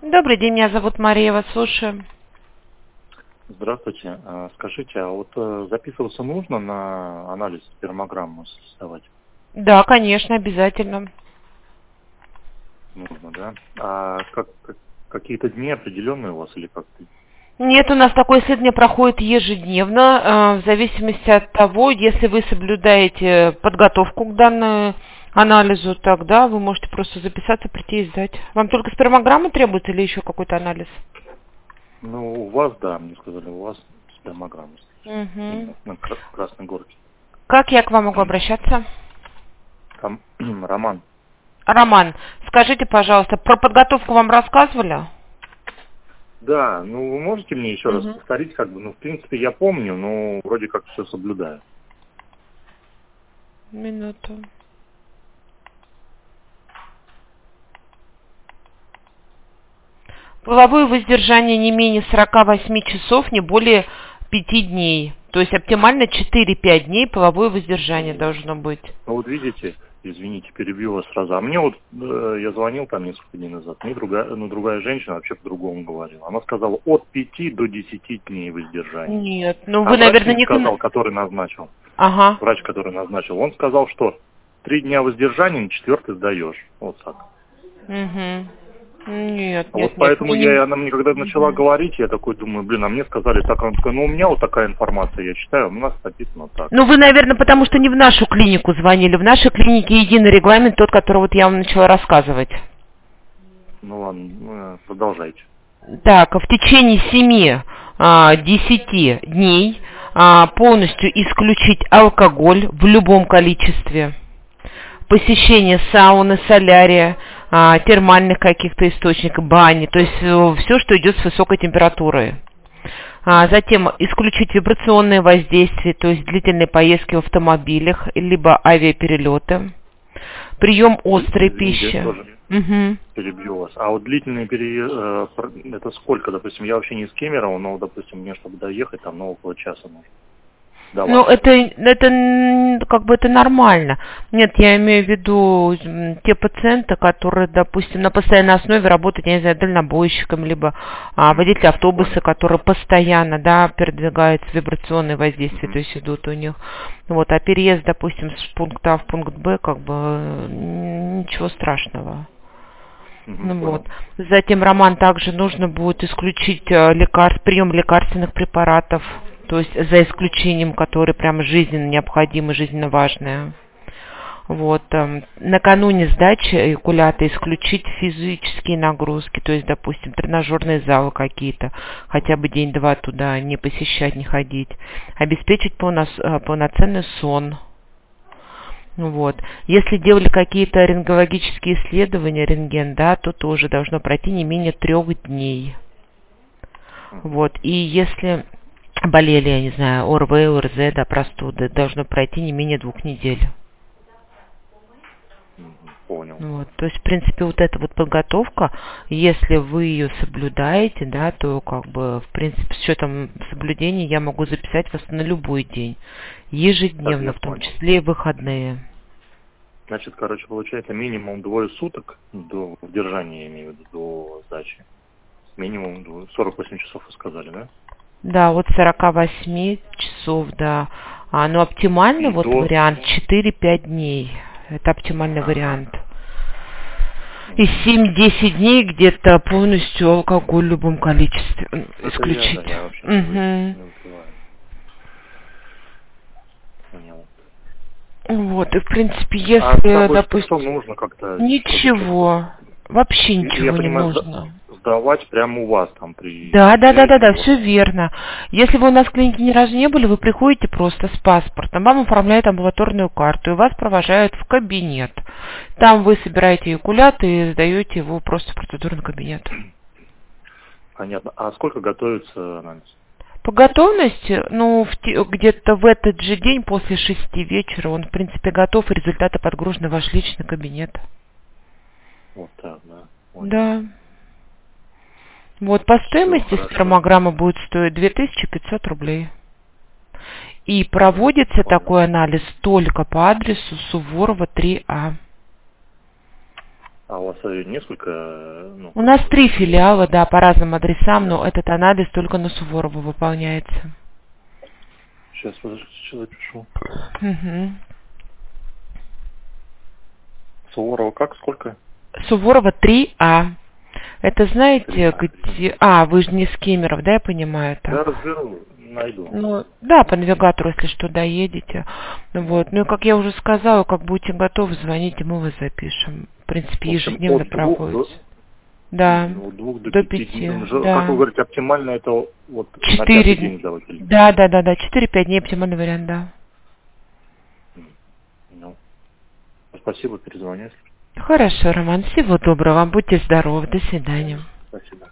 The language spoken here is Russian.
Добрый день, меня зовут Мария, вас слушаю. Здравствуйте. Скажите, а вот записываться нужно на анализ спермограммы сдавать? Да, конечно, обязательно. Нужно, да? Какие-то дни определенные у вас или как-то? Нет, у нас такое исследование проходит ежедневно, в зависимости от того, если вы соблюдаете подготовку к данному анализу, тогда вы можете просто записаться, прийти и сдать. Вам только спермограмма требуется или еще какой-то анализ? Ну, у вас, да, мне сказали, у вас спермограмма. Угу. Именно на Красной Горке. Как я к вам могу обращаться? Там Роман. Роман, скажите, пожалуйста, про подготовку вам рассказывали? Да, ну вы можете мне еще раз Угу. повторить, в принципе, я помню, но вроде как все соблюдаю. Минуту. Половое воздержание не менее 48 часов, не более 5 дней. То есть оптимально 4-5 дней половое воздержание Вот. должно быть. Ну вот видите, извините, перебью вас сразу. А мне вот, я звонил там несколько дней назад, мне другая женщина вообще по-другому говорила. Она сказала от 5 до 10 дней воздержания. Нет, ну А вы, врач наверное, мне не... сказал, который назначил, Ага. он сказал, что 3 дня воздержания, на 4-й сдаешь. Вот так. Угу. Нет, А вот нет, нет. поэтому она мне когда начала говорить, я такой думаю, а мне сказали так, она такая, ну у меня вот такая информация, я читаю, у нас написано так. Ну вы, наверное, потому что не в нашу клинику звонили. В нашей клинике единый регламент, тот, который вот я вам начала рассказывать. Ну ладно, продолжайте. Так, в течение 7-10 дней полностью исключить алкоголь в любом количестве. Посещение сауны, солярия, термальных каких-то источников, бани, то есть все, что идет с высокой температурой. Затем исключить вибрационные воздействия, то есть длительные поездки в автомобилях, либо авиаперелеты. Прием острой Извините, пищи. тоже Угу. перебью вас. А вот длительные это сколько, допустим, я вообще не из Кемерово, но, допустим, мне, чтобы доехать, там, около часа нужно. До Ну, вас. как бы это нормально. Нет, я имею в виду те пациенты, которые, допустим, на постоянной основе работают, я не знаю, дальнобойщиком, либо водители автобуса, Понял. которые постоянно, да, передвигаются, вибрационные воздействия, Мгм. то есть идут у них. Вот, а переезд, допустим, с пункта А в пункт Б, как бы ничего страшного. Мгм, Ну вот. понял. Затем, Роман, также нужно будет исключить прием лекарственных препаратов, то есть за исключением, которые прям жизненно необходимы, жизненно важные. Вот. Накануне сдачи эякулята исключить физические нагрузки, то есть, допустим, тренажерные залы какие-то, хотя бы день-два туда не посещать, не ходить. Обеспечить полноценный сон. Вот. Если делали какие-то рентгенологические исследования, рентген, да, то тоже должно пройти не менее 3 дней. Мгм. Вот. И если болели, я не знаю, ОРВИ, ОРЗ, да, простуды, должно пройти не менее 2 недель. Мгм, понял. Вот. То есть, в принципе, вот эта вот подготовка, если вы ее соблюдаете, да, то как бы, в принципе, с учетом соблюдения я могу записать вас на любой день, Так, ежедневно, я в том понял. числе и выходные. Значит, получается минимум 2 суток до удержания, я имею в виду, до сдачи. Минимум 48 часов, вы сказали, да? Да, от 48 часов, да. Но оптимальный И вот до... вариант 4-5 дней. Это оптимальный Ага. вариант. И Мгм. 7-10 дней где-то полностью алкоголь в любом количестве Это я, да, исключить. я вообще Угу. не выпиваю. Понял. Вот, и в принципе, А с если, собой что допустим, нужно как-то, чтобы что-то... ничего, вообще Я ничего не понимаю, нужно. сдавать прямо у вас там Да, да, да, да, приезде да, вот. все верно. Если вы у нас в клинике ни разу не были, вы приходите просто с паспортом, вам оформляют амбулаторную карту, и вас провожают в кабинет. Там вы собираете эякулят и сдаете его просто в процедурный кабинет. Понятно. А сколько готовится анализ? По готовности, ну, где-то в этот же день после 6 вечера он, в принципе, готов, и результаты подгружены в ваш личный кабинет. Вот так, да. Понял. Да. Вот по Все, стоимости хорошо. спермограмма будет стоить 2500 рублей. И Мгм, проводится понял. такой анализ только по адресу Суворова 3А. А у вас несколько? Ну, У нас 3 филиала, да, по разным адресам, но этот анализ только на Суворова выполняется. Сейчас, подождите, сейчас запишу. Угу. Суворова как? Сколько? Суворова 3А. Это знаете, 3А. где... А, вы же не с Кемеров, да, я понимаю? Я Так. разберу, найду. Ну, да, по навигатору, если что, доедете. Вот. Ну и как я уже сказала, как будете готовы, звоните, мы вас запишем. В принципе, В общем, ежедневно от 2 проводите. Да, от 2 до до 5 5, дней. да. Как вы говорите, оптимально это вот на 4 5-й день сдавать? Да, 4-5 дней оптимальный вариант, да. Ну, спасибо, перезвоню. Хорошо, Роман, всего доброго вам, будьте здоровы, до свидания. Спасибо.